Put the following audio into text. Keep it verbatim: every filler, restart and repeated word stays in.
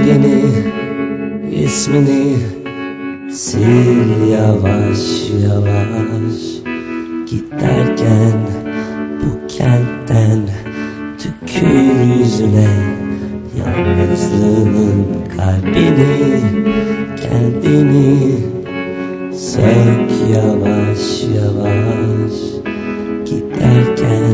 rengini, ismini sil yavaş yavaş. Giderken bu kentten tükür yüzüne. Yalnızlığının kalbini, kendini sök yavaş yavaş. Giderken